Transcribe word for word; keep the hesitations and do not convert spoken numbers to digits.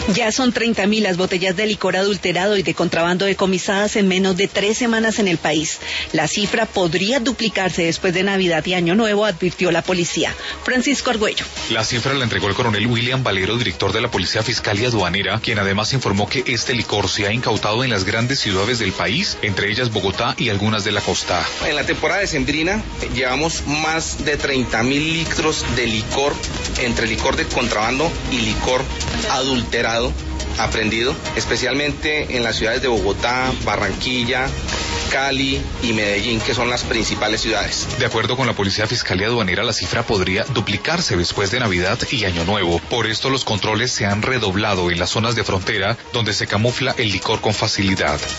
Ya son treinta mil las botellas de licor adulterado y de contrabando decomisadas en menos de tres semanas en el país. La cifra podría duplicarse después de Navidad y Año Nuevo, advirtió la policía. Francisco Argüello. La cifra la entregó el coronel William Valero, director de la Policía Fiscal y Aduanera, quien además informó que este licor se ha incautado en las grandes ciudades del país, entre ellas Bogotá y algunas de la costa. En la temporada decembrina llevamos más de treinta mil litros de licor, entre licor de contrabando y licor adulterado, aprendido, especialmente en las ciudades de Bogotá, Barranquilla, Cali y Medellín, que son las principales ciudades. De acuerdo con la Policía Fiscal y Aduanera, la cifra podría duplicarse después de Navidad y Año Nuevo. Por esto los controles se han redoblado en las zonas de frontera donde se camufla el licor con facilidad.